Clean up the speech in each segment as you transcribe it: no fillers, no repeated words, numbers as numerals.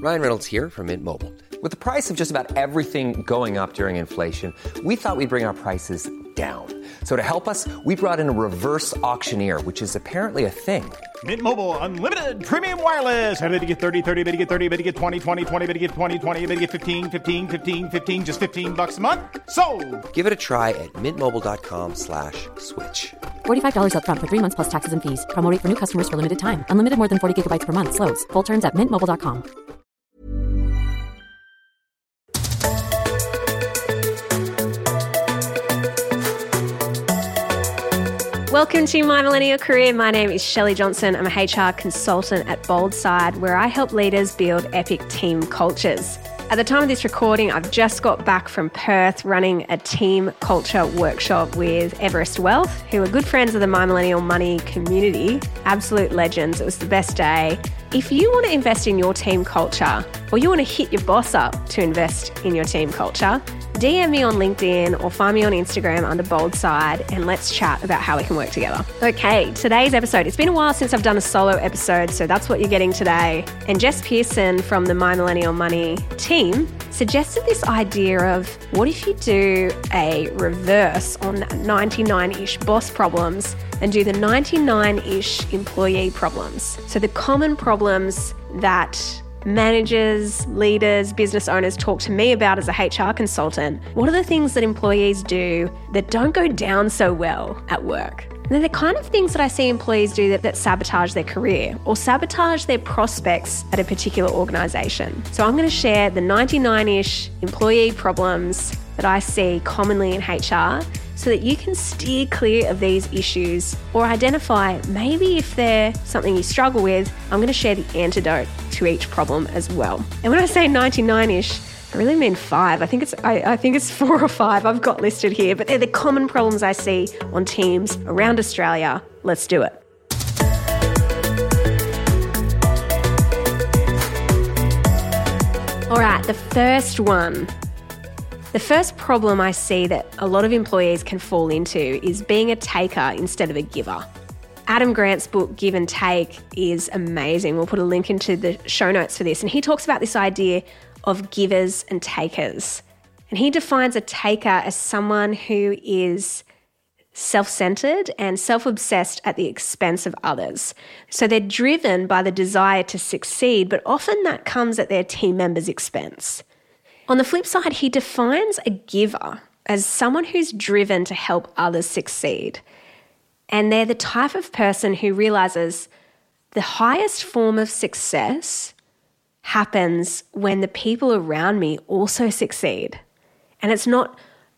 Ryan Reynolds here from Mint Mobile. With the price of just about everything going up during inflation, we thought we'd bring our prices down. So to help us, we brought in a reverse auctioneer, which is apparently a thing. Mint Mobile Unlimited Premium Wireless. How to get 30, 30, bit to get 30, bit to get 20, 20, 20, bit to get 20, 20, bit to get 15, 15, 15, 15, just $15 a month? Sold! Give it a try at mintmobile.com/switch. $45 up front for 3 months plus taxes and fees. Promo rate for new customers for limited time. Unlimited more than 40 gigabytes per month. Slows full terms at mintmobile.com. Welcome to My Millennial Career. My name is Shelley Johnson. I'm a HR consultant at Boldside, where I help leaders build epic team cultures. At the time of this recording, I've just got back from Perth running a team culture workshop with Everest Wealth, who are good friends of the My Millennial Money community. Absolute legends. It was the best day. If you want to invest in your team culture, or you want to hit your boss up to invest in your team culture, DM me on LinkedIn or find me on Instagram under Boldside and let's chat about how we can work together. Okay, today's episode. It's been a while since I've done a solo episode, so that's what you're getting today. And Jess Pearson from the My Millennial Money team suggested this idea of what if you do a reverse on 99-ish boss problems and do the 99-ish employee problems. So the common problems that managers, leaders, business owners talk to me about as a HR consultant. What are the things that employees do that don't go down so well at work? And they're the kind of things that I see employees do that sabotage their career or sabotage their prospects at a particular organisation. So I'm going to share the 99-ish employee problems that I see commonly in HR so that you can steer clear of these issues or identify maybe if they're something you struggle with. I'm going to share the antidote to each problem as well. And when I say 99-ish, I really mean 5. I think it's 4 or 5 I've got listed here, but they're the common problems I see on teams around Australia. Let's do it. All right, the first one. The first problem I see that a lot of employees can fall into is being a taker instead of a giver. Adam Grant's book, Give and Take, is amazing. We'll put a link into the show notes for this. And he talks about this idea of givers and takers. And he defines a taker as someone who is self-centered and self-obsessed at the expense of others. So they're driven by the desire to succeed, but often that comes at their team members' expense. On the flip side, he defines a giver as someone who's driven to help others succeed. And they're the type of person who realizes the highest form of success happens when the people around me also succeed. And it's not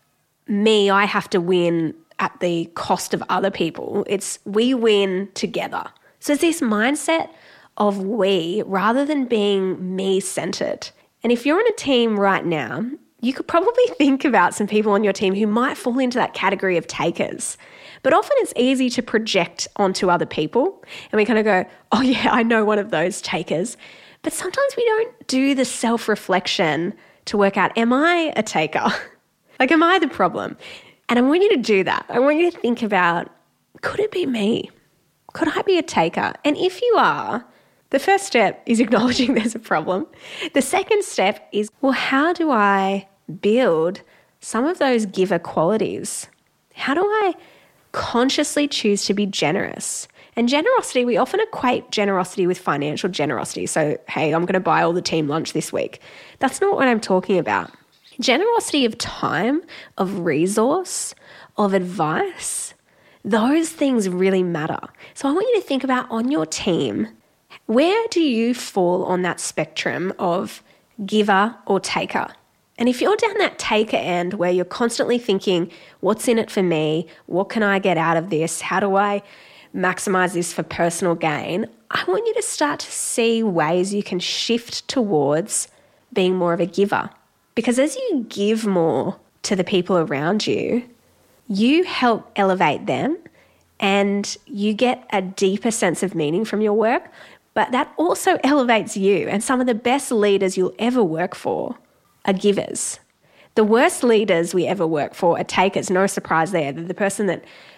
me, I have to win at the cost of other people. It's we win together. So it's this mindset of we rather than being me-centered. And if you're on a team right now, you could probably think about some people on your team who might fall into that category of takers. But often it's easy to project onto other people and we kind of go, oh yeah, I know one of those takers. But sometimes we don't do the self-reflection to work out, am I a taker? Like, am I the problem? And I want you to do that. I want you to think about, could it be me? Could I be a taker? And if you are, the first step is acknowledging there's a problem. The second step is, well, how do I build some of those giver qualities? How do I consciously choose to be generous? And generosity, we often equate generosity with financial generosity. So, hey, I'm going to buy all the team lunch this week. That's not what I'm talking about. Generosity of time, of resource, of advice, those things really matter. So I want you to think about on your team, where do you fall on that spectrum of giver or taker? And if you're down that taker end where you're constantly thinking, what's in it for me? What can I get out of this? How do I maximize this for personal gain? I want you to start to see ways you can shift towards being more of a giver. Because as you give more to the people around you, you help elevate them and you get a deeper sense of meaning from your work, but that also elevates you. And some of the best leaders you'll ever work for are givers. The worst leaders we ever work for are takers. No surprise there. They're the person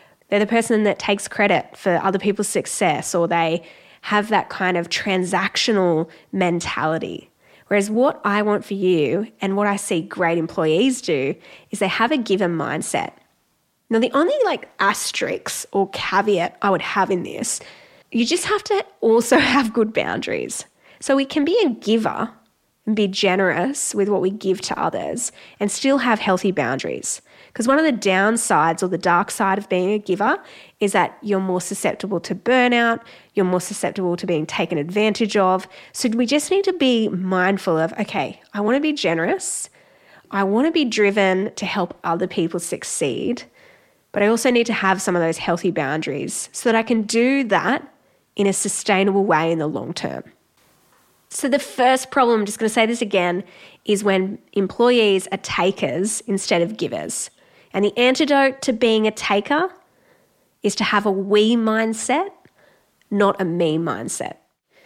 that takes credit for other people's success, or they have that kind of transactional mentality. Whereas what I want for you and what I see great employees do is they have a giver mindset. Now, the only asterisk or caveat I would have in this, you just have to also have good boundaries. So we can be a giver and be generous with what we give to others and still have healthy boundaries. Because one of the downsides or the dark side of being a giver is that you're more susceptible to burnout, you're more susceptible to being taken advantage of. So we just need to be mindful of, okay, I want to be generous, I want to be driven to help other people succeed, but I also need to have some of those healthy boundaries so that I can do that in a sustainable way in the long term. So the first problem, I'm just going to say this again, is when employees are takers instead of givers. And the antidote to being a taker is to have a we mindset, not a me mindset.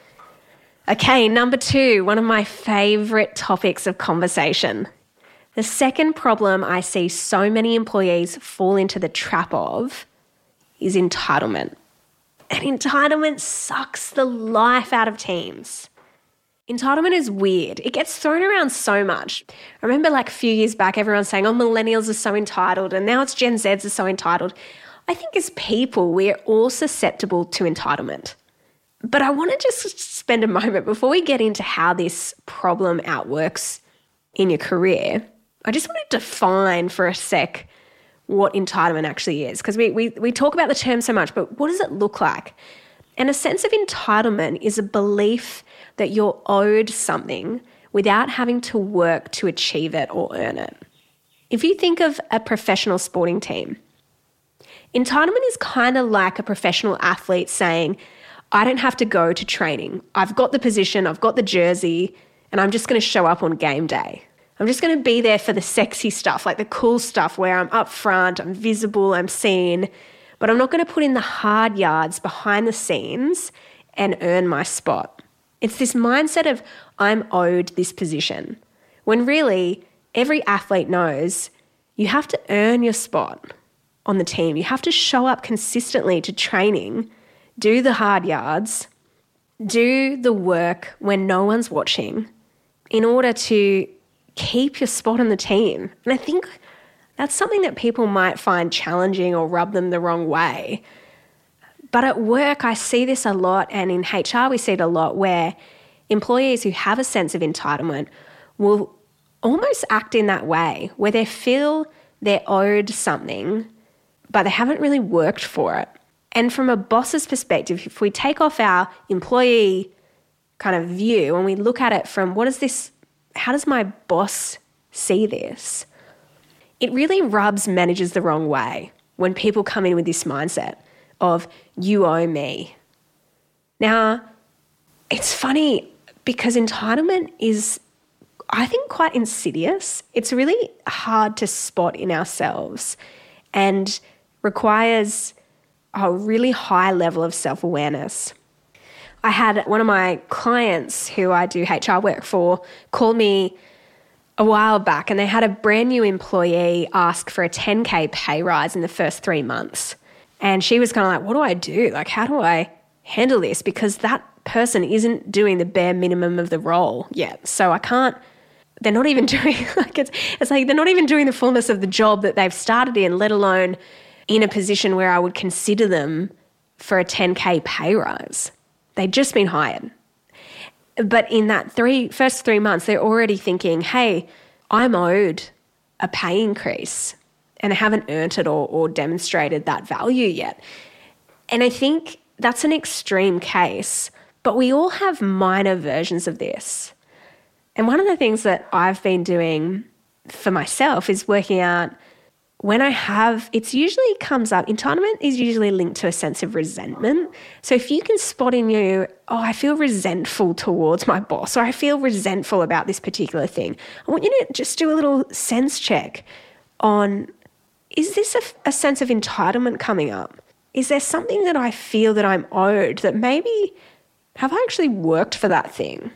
Okay, number 2, one of my favorite topics of conversation. The second problem I see so many employees fall into the trap of is entitlement. And entitlement sucks the life out of teams. Entitlement is weird. It gets thrown around so much. I remember a few years back, everyone saying, oh, millennials are so entitled, and now it's Gen Zs are so entitled. I think as people, we're all susceptible to entitlement. But I want to just spend a moment before we get into how this problem outworks in your career. I just want to define for a sec what entitlement actually is, because we talk about the term so much, but what does it look like? And a sense of entitlement is a belief that you're owed something without having to work to achieve it or earn it. If you think of a professional sporting team, entitlement is kind of like a professional athlete saying, I don't have to go to training. I've got the position, I've got the jersey, and I'm just going to show up on game day. I'm just going to be there for the sexy stuff, like the cool stuff where I'm up front, I'm visible, I'm seen, but I'm not going to put in the hard yards behind the scenes and earn my spot. It's this mindset of I'm owed this position, when really every athlete knows you have to earn your spot on the team. You have to show up consistently to training, do the hard yards, do the work when no one's watching in order to keep your spot on the team. And I think that's something that people might find challenging or rub them the wrong way. But at work, I see this a lot, and in HR, we see it a lot, where employees who have a sense of entitlement will almost act in that way, where they feel they're owed something, but they haven't really worked for it. And from a boss's perspective, if we take off our employee kind of view and we look at it from how does my boss see this? It really rubs managers the wrong way when people come in with this mindset of you owe me. Now, it's funny because entitlement is, I think, quite insidious. It's really hard to spot in ourselves and requires a really high level of self-awareness. I had one of my clients who I do HR work for call me a while back, and they had a brand new employee ask for a 10K pay rise in the first 3 months. And she was kind of like, what do I do? How do I handle this? Because that person isn't doing the bare minimum of the role yet. So I can't, they're not even doing, it's like they're not even doing the fullness of the job that they've started in, let alone in a position where I would consider them for a 10K pay rise. They'd just been hired. But in that first 3 months, they're already thinking, hey, I'm owed a pay increase, and they haven't earned it or demonstrated that value yet. And I think that's an extreme case, but we all have minor versions of this. And one of the things that I've been doing for myself is working out when it usually comes up, entitlement is usually linked to a sense of resentment. So if you can spot in you, I feel resentful towards my boss, or I feel resentful about this particular thing, I want you to just do a little sense check on, is this a sense of entitlement coming up? Is there something that I feel that I'm owed that maybe, have I actually worked for that thing?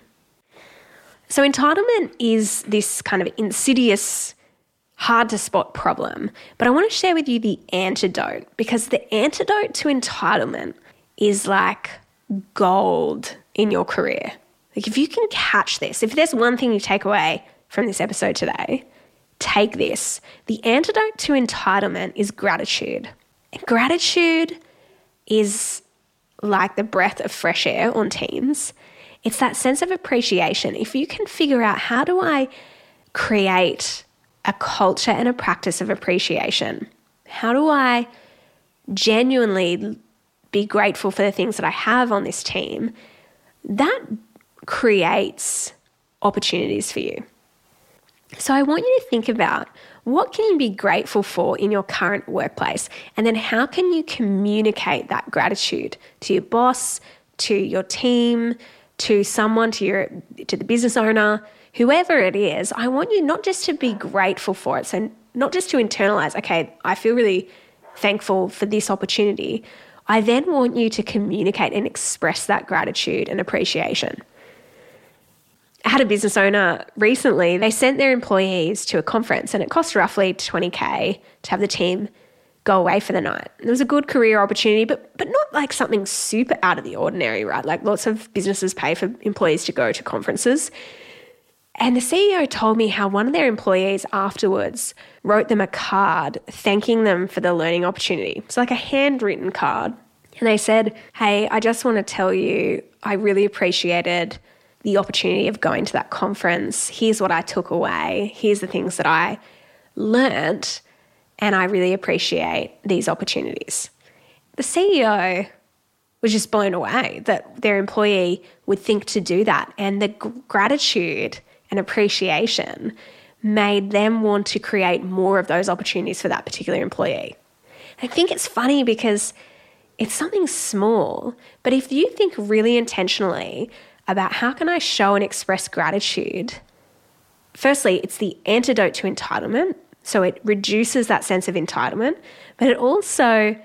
So entitlement is this kind of insidious, hard to spot problem. But I want to share with you the antidote, because the antidote to entitlement is like gold in your career. Like if you can catch this, if there's one thing you take away from this episode today, take this. The antidote to entitlement is gratitude. And gratitude is like the breath of fresh air on Teams. It's that sense of appreciation. If you can figure out, how do I create a culture and a practice of appreciation? How do I genuinely be grateful for the things that I have on this team? That creates opportunities for you. So I want you to think about, what can you be grateful for in your current workplace? And then how can you communicate that gratitude to your boss, to your team, to someone, to the business owner, whoever it is. I want you not just to be grateful for it, so not just to internalize, okay, I feel really thankful for this opportunity. I then want you to communicate and express that gratitude and appreciation. I had a business owner recently, they sent their employees to a conference and it cost roughly $20,000 to have the team go away for the night. It was a good career opportunity, but not like something super out of the ordinary, right? Like lots of businesses pay for employees to go to conferences. And the CEO told me how one of their employees afterwards wrote them a card thanking them for the learning opportunity. It's like a handwritten card. And they said, hey, I just want to tell you, I really appreciated the opportunity of going to that conference. Here's what I took away. Here's the things that I learnt. And I really appreciate these opportunities. The CEO was just blown away that their employee would think to do that. And the gratitude and appreciation made them want to create more of those opportunities for that particular employee. I think it's funny because it's something small, but if you think really intentionally about how can I show and express gratitude, firstly, it's the antidote to entitlement. So it reduces that sense of entitlement, but it also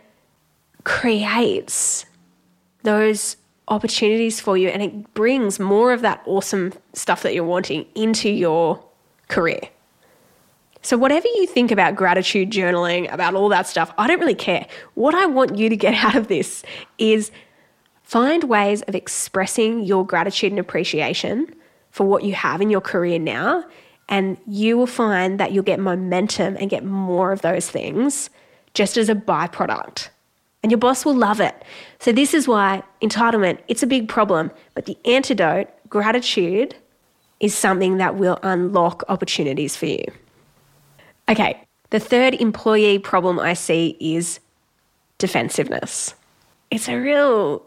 creates those opportunities for you and it brings more of that awesome stuff that you're wanting into your career. So whatever you think about gratitude journaling, about all that stuff, I don't really care. What I want you to get out of this is find ways of expressing your gratitude and appreciation for what you have in your career now, and you will find that you'll get momentum and get more of those things just as a byproduct. And your boss will love it. So this is why entitlement, it's a big problem, but the antidote, gratitude, is something that will unlock opportunities for you. Okay, the third employee problem I see is defensiveness. It's a real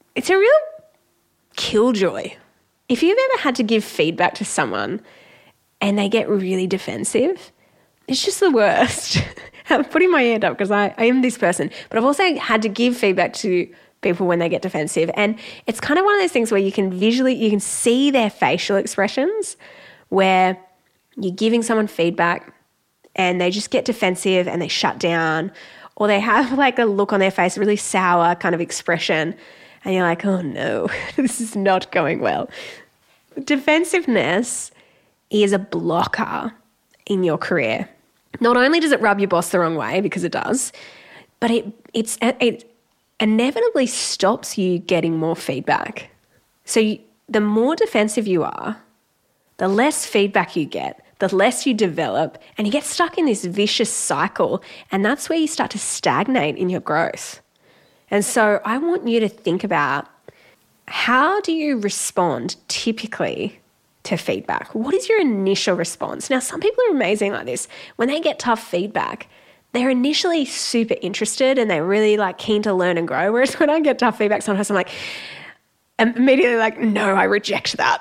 killjoy. If you've ever had to give feedback to someone and they get really defensive, it's just the worst. I'm putting my hand up because I am this person, but I've also had to give feedback to people when they get defensive. And it's kind of one of those things where you can see their facial expressions where you're giving someone feedback and they just get defensive and they shut down, or they have like a look on their face, a really sour kind of expression. And you're like, oh no, this is not going well. Defensiveness is a blocker in your career. Not only does it rub your boss the wrong way, because it does, but it inevitably stops you getting more feedback. So the more defensive you are, the less feedback you get, the less you develop, and you get stuck in this vicious cycle, and that's where you start to stagnate in your growth. And so I want you to think about, how do you respond typically to feedback? What is your initial response? Now, some people are amazing like this. When they get tough feedback, they're initially super interested and they're really like keen to learn and grow. Whereas when I get tough feedback, sometimes I'm like, immediately like, no, I reject that.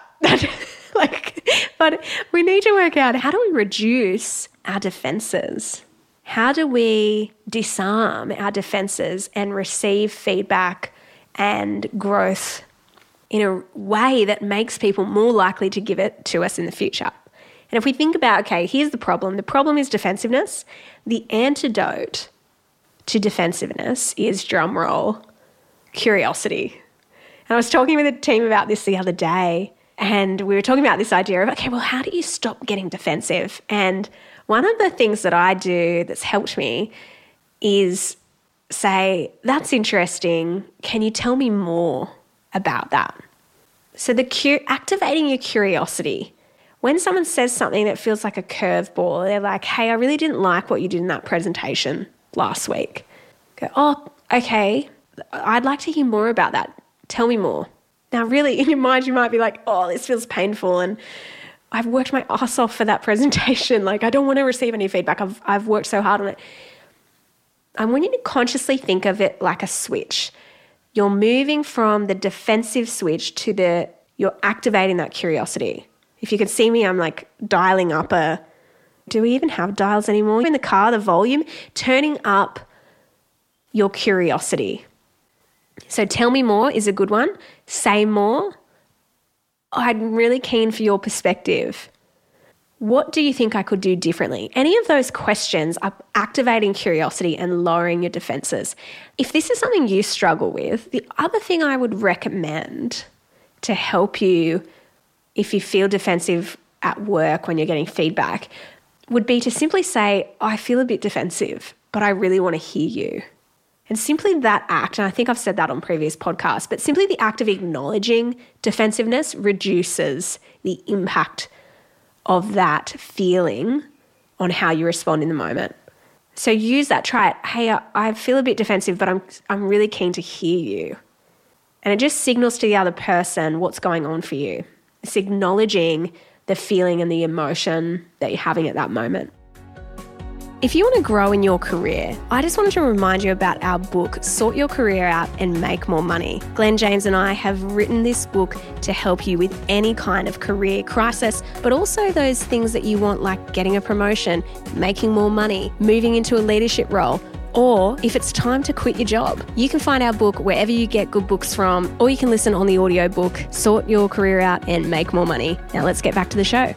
But we need to work out, how do we reduce our defenses? How do we disarm our defenses and receive feedback and growth in a way that makes people more likely to give it to us in the future? And if we think about, okay, here's the problem. The problem is defensiveness. The antidote to defensiveness is, drum roll, curiosity. And I was talking with a team about this the other day, and we were talking about this idea of, okay, well, how do you stop getting defensive? And one of the things that I do that's helped me is say, that's interesting. Can you tell me more about that? So activating your curiosity. When someone says something that feels like a curveball, they're like, hey, I really didn't like what you did in that presentation last week. Go, oh, okay, I'd like to hear more about that. Tell me more. Now, really, in your mind, you might be like, oh, this feels painful and I've worked my ass off for that presentation. Like, I don't want to receive any feedback. I've worked so hard on it. I want you to consciously think of it like a switch. You're moving from the defensive switch to you're activating that curiosity. If you could see me, I'm like dialing up do we even have dials anymore? In the car, the volume, turning up your curiosity. So tell me more is a good one. Say more. I'm really keen for your perspective. What do you think I could do differently? Any of those questions are activating curiosity and lowering your defenses. If this is something you struggle with, the other thing I would recommend to help you if you feel defensive at work when you're getting feedback would be to simply say, I feel a bit defensive, but I really want to hear you. And simply that act, and I think I've said that on previous podcasts, but simply the act of acknowledging defensiveness reduces the impact of that feeling on how you respond in the moment. So use that, try it. Hey, I feel a bit defensive, but I'm really keen to hear you. And it just signals to the other person what's going on for you. It's acknowledging the feeling and the emotion that you're having at that moment. If you want to grow in your career, I just wanted to remind you about our book, Sort Your Career Out and Make More Money. Glenn James and I have written this book to help you with any kind of career crisis, but also those things that you want, like getting a promotion, making more money, moving into a leadership role, or if it's time to quit your job. You can find our book wherever you get good books from, or you can listen on the audiobook, Sort Your Career Out and Make More Money. Now let's get back to the show.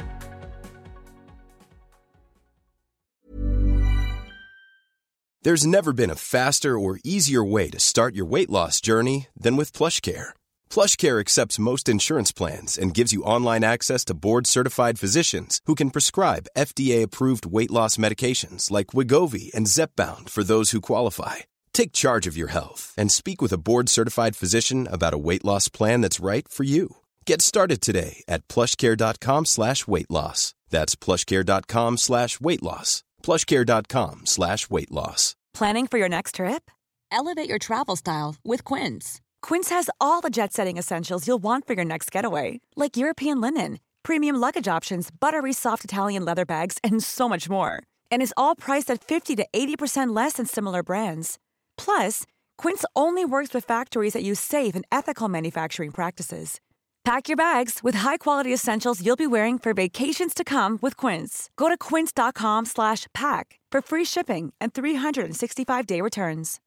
There's never been a faster or easier way to start your weight loss journey than with PlushCare. PlushCare accepts most insurance plans and gives you online access to board-certified physicians who can prescribe FDA-approved weight loss medications like Wegovy and Zepbound for those who qualify. Take charge of your health and speak with a board-certified physician about a weight loss plan that's right for you. Get started today at plushcare.com/weight loss. That's plushcare.com/weight loss. plushcare.com/weight loss. Planning for your next trip? Elevate your travel style with Quince. Quince has all the jet-setting essentials you'll want for your next getaway, like European linen, premium luggage options, buttery soft Italian leather bags, and so much more. And is all priced at 50 to 80% less than similar brands. Plus, Quince only works with factories that use safe and ethical manufacturing practices. Pack your bags with high-quality essentials you'll be wearing for vacations to come with Quince. Go to quince.com/pack for free shipping and 365-day returns.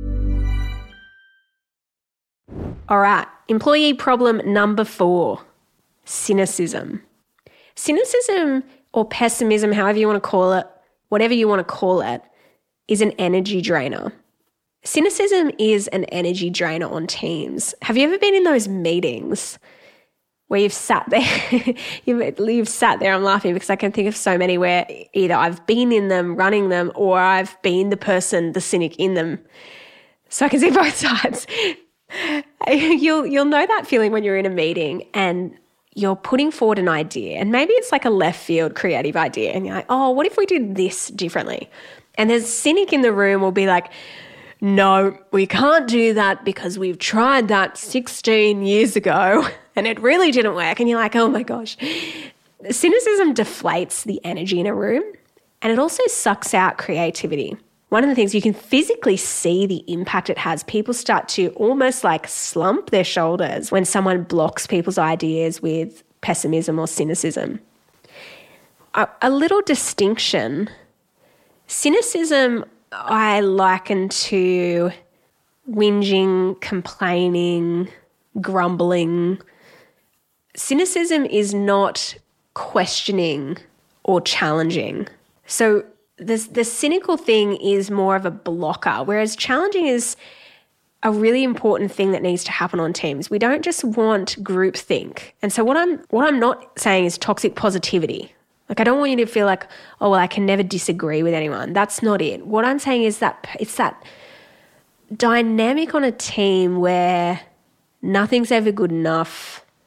All right, employee problem number 4, cynicism. Cynicism or pessimism, however you want to call it, whatever you want to call it, is an energy drainer. Cynicism is an energy drainer on teams. Have you ever been in those meetings where you've sat there, you've sat there, I'm laughing because I can think of so many where either I've been in them, running them, or I've been the person, the cynic in them. So I can see both sides. You'll know that feeling when you're in a meeting and you're putting forward an idea, and maybe it's like a left field creative idea, and you're like, oh, what if we did this differently? And there's a cynic in the room will be like, no, we can't do that because we've tried that 16 years ago and it really didn't work. And you're like, oh my gosh. Cynicism deflates the energy in a room, and it also sucks out creativity. One of the things you can physically see the impact it has, people start to almost like slump their shoulders when someone blocks people's ideas with pessimism or cynicism. A little distinction, cynicism I liken to whinging, complaining, grumbling. Cynicism is not questioning or challenging. So the cynical thing is more of a blocker, whereas challenging is a really important thing that needs to happen on teams. We don't just want groupthink. And so what I'm not saying is toxic positivity. Like, I don't want you to feel like, oh, well, I can never disagree with anyone. That's not it. What I'm saying is that it's that dynamic on a team where nothing's ever good enough.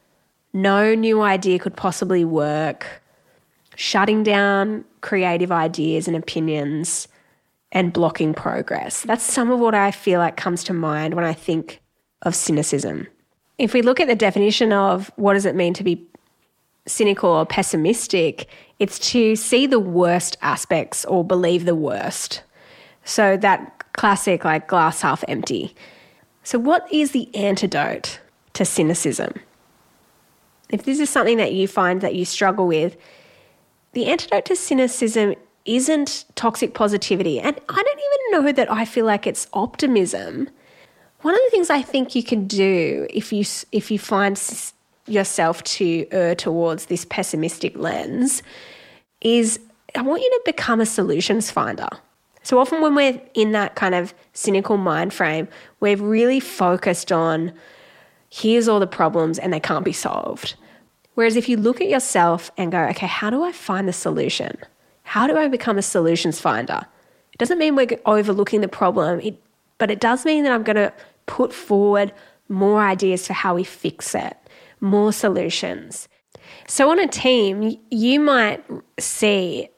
no new idea could possibly work, shutting down creative ideas and opinions, and blocking progress. That's some of what I feel like comes to mind when I think of cynicism. If we look at the definition of what does it mean to be cynical or pessimistic, it's to see the worst aspects or believe the worst. So that classic like glass half empty. So what is the antidote to cynicism? If this is something that you find that you struggle with, the antidote to cynicism isn't toxic positivity. And I don't even know that I feel like it's optimism. One of the things I think you can do if you find yourself to err towards this pessimistic lens is I want you to become a solutions finder. So often when we're in that kind of cynical mind frame, we're really focused on here's all the problems and they can't be solved. Whereas if you look at yourself and go, okay, how do I find the solution? How do I become a solutions finder? It doesn't mean we're overlooking the problem, but it does mean that I'm going to put forward more ideas for how we fix it, more solutions. So on a team, you might see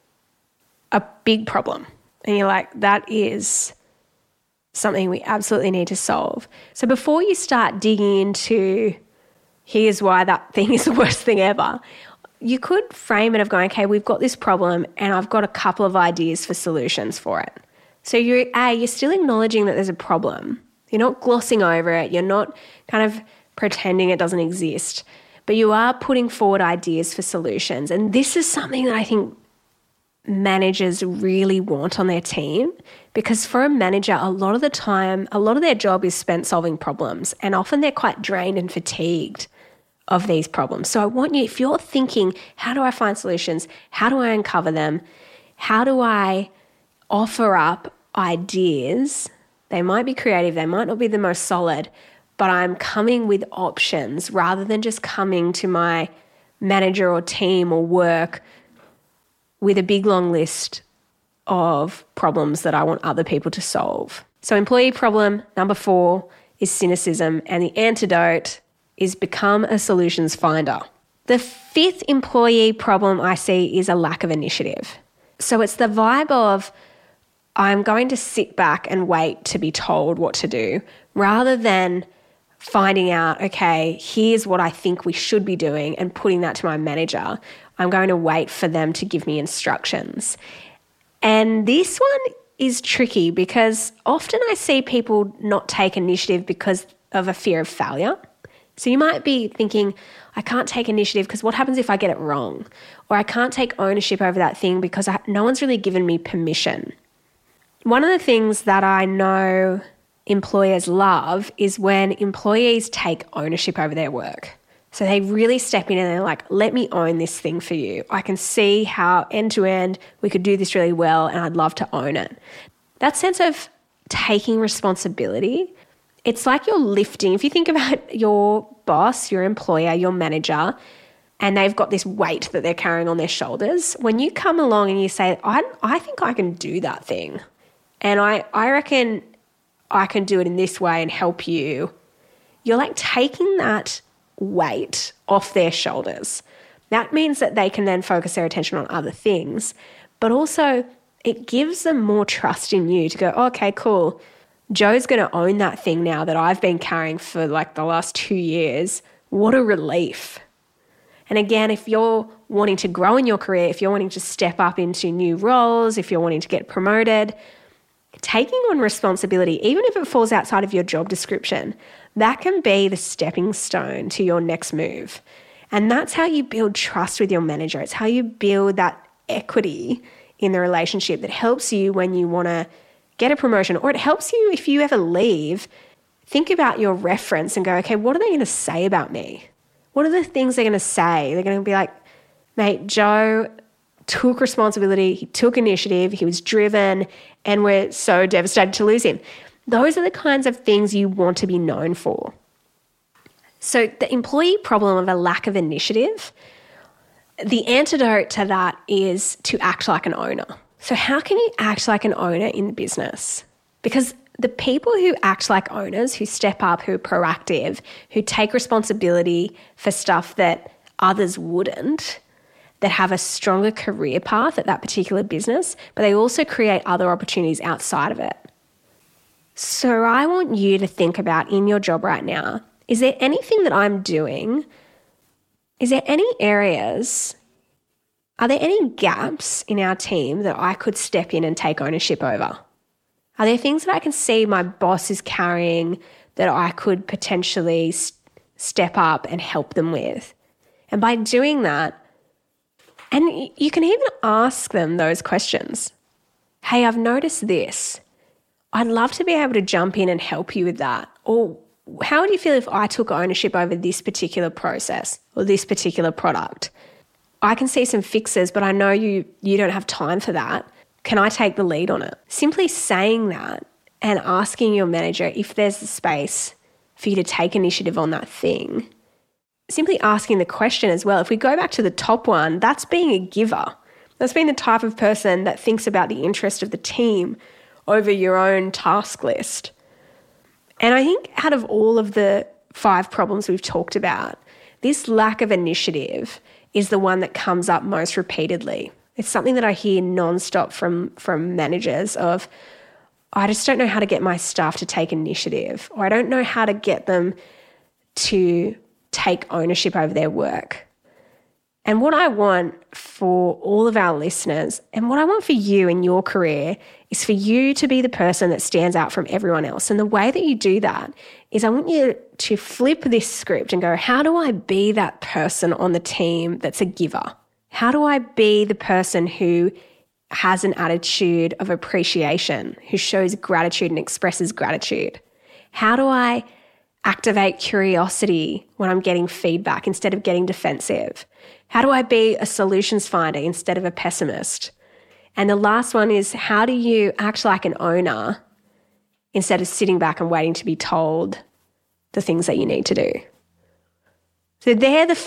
a big problem and you're like, that is something we absolutely need to solve. So before you start digging into here's why that thing is the worst thing ever, you could frame it of going, okay, we've got this problem and I've got a couple of ideas for solutions for it. So you're still acknowledging that there's a problem. You're not glossing over it. You're not kind of pretending it doesn't exist, but you are putting forward ideas for solutions. And this is something that I think managers really want on their team, because for a manager, a lot of the time, a lot of their job is spent solving problems, and often they're quite drained and fatigued of these problems. So I want you, if you're thinking, how do I find solutions? How do I uncover them? How do I offer up ideas? They might be creative, they might not be the most solid, but I'm coming with options rather than just coming to my manager or team or work with a big long list of problems that I want other people to solve. So employee problem number 4 is cynicism, and the antidote is become a solutions finder. The 5th employee problem I see is a lack of initiative. So it's the vibe of I'm going to sit back and wait to be told what to do rather than finding out, okay, here's what I think we should be doing and putting that to my manager. I'm going to wait for them to give me instructions. And this one is tricky because often I see people not take initiative because of a fear of failure. So you might be thinking, I can't take initiative because what happens if I get it wrong? Or I can't take ownership over that thing because no one's really given me permission. One of the things that I know employers love is when employees take ownership over their work. So they really step in and they're like, let me own this thing for you. I can see how end to end we could do this really well and I'd love to own it. That sense of taking responsibility, it's like you're lifting. If you think about your boss, your employer, your manager, and they've got this weight that they're carrying on their shoulders, when you come along and you say, I think I can do that thing, and I reckon I can do it in this way and help you, you're like taking that weight off their shoulders. That means that they can then focus their attention on other things, but also it gives them more trust in you to go, oh, okay, cool. Joe's going to own that thing now that I've been carrying for like the last 2 years. What a relief. And again, if you're wanting to grow in your career, if you're wanting to step up into new roles, if you're wanting to get promoted, taking on responsibility, even if it falls outside of your job description, that can be the stepping stone to your next move. And that's how you build trust with your manager. It's how you build that equity in the relationship that helps you when you want to get a promotion, or it helps you if you ever leave. Think about your reference and go, okay, what are they going to say about me? What are the things they're going to say? They're going to be like, mate, Joe took responsibility, he took initiative, he was driven, and we're so devastated to lose him. Those are the kinds of things you want to be known for. So the employee problem of a lack of initiative, the antidote to that is to act like an owner. So how can you act like an owner in the business? Because The people who act like owners, who step up, who are proactive, who take responsibility for stuff that others wouldn't, that have a stronger career path at that particular business, but they also create other opportunities outside of it. So I want you to think about in your job right now, is there anything that I'm doing? Is there any areas, are there any gaps in our team that I could step in and take ownership over? Are there things that I can see my boss is carrying that I could potentially step up and help them with? And by doing that, and you can even ask them those questions. Hey, I've noticed this. I'd love to be able to jump in and help you with that. Or how would you feel if I took ownership over this particular process or this particular product? I can see some fixes, but I know you don't have time for that. Can I take the lead on it? Simply saying that and asking your manager if there's the space for you to take initiative on that thing. Simply asking the question as well. If we go back to the top one, that's being a giver. That's being the type of person that thinks about the interest of the team over your own task list. And I think out of all of the 5 problems we've talked about, this lack of initiative is the one that comes up most repeatedly. It's something that I hear nonstop from managers of, I just don't know how to get my staff to take initiative, or I don't know how to get them to take ownership over their work. And what I want for all of our listeners, and what I want for you in your career, is for you to be the person that stands out from everyone else. And the way that you do that is I want you to flip this script and go, how do I be that person on the team that's a giver? How do I be the person who has an attitude of appreciation, who shows gratitude and expresses gratitude? How do I activate curiosity when I'm getting feedback instead of getting defensive? How do I be a solutions finder instead of a pessimist? And the last one is, how do you act like an owner instead of sitting back and waiting to be told the things that you need to do? So they're the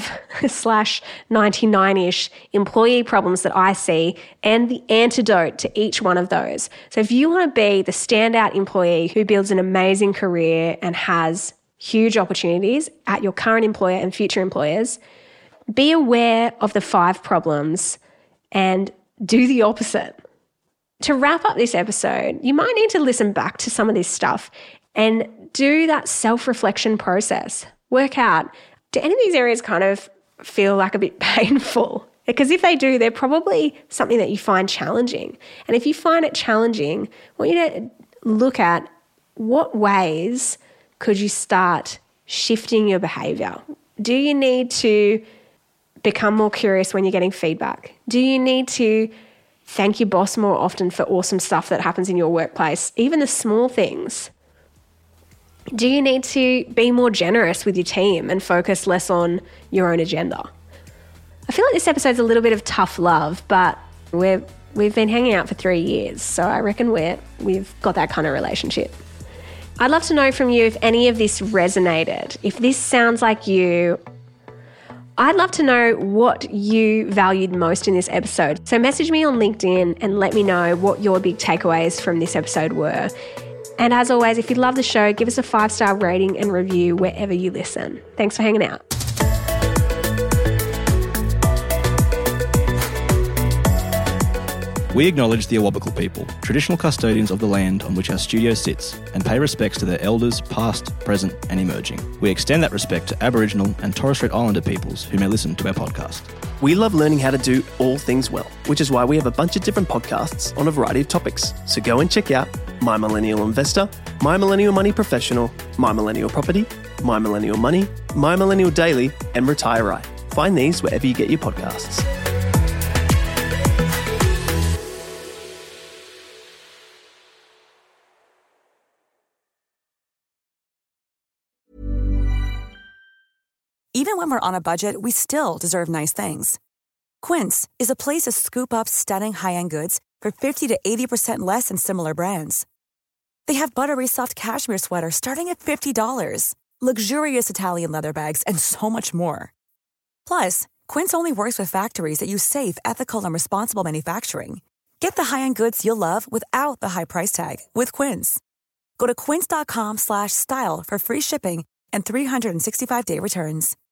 5/99-ish employee problems that I see and the antidote to each one of those. So if you want to be the standout employee who builds an amazing career and has huge opportunities at your current employer and future employers, be aware of the 5 problems and do the opposite. To wrap up this episode, you might need to listen back to some of this stuff and do that self-reflection process. Work out, do any of these areas kind of feel like a bit painful? Because if they do, they're probably something that you find challenging. And if you find it challenging, I want you to look at what ways could you start shifting your behaviour. Do you need to become more curious when you're getting feedback? Do you need to thank your boss more often for awesome stuff that happens in your workplace, even the small things? Do you need to be more generous with your team and focus less on your own agenda? I feel like this episode's a little bit of tough love, but we've been hanging out for 3 years, so I reckon we've got that kind of relationship. I'd love to know from you if any of this resonated. If this sounds like you, I'd love to know what you valued most in this episode. So message me on LinkedIn and let me know what your big takeaways from this episode were. And as always, if you love the show, give us a 5-star rating and review wherever you listen. Thanks for hanging out. We acknowledge the Awabakal people, traditional custodians of the land on which our studio sits, and pay respects to their elders past, present and emerging. We extend that respect to Aboriginal and Torres Strait Islander peoples who may listen to our podcast. We love learning how to do all things well, which is why we have a bunch of different podcasts on a variety of topics. So go and check out My Millennial Investor, My Millennial Money Professional, My Millennial Property, My Millennial Money, My Millennial Daily, and Retire Right. Find these wherever you get your podcasts. Even when we're on a budget, we still deserve nice things. Quince is a place to scoop up stunning high-end goods for 50 to 80% less than similar brands. They have buttery soft cashmere sweaters starting at $50, luxurious Italian leather bags, and so much more. Plus, Quince only works with factories that use safe, ethical, and responsible manufacturing. Get the high-end goods you'll love without the high price tag with Quince. Go to quince.com/style for free shipping and 365-day returns.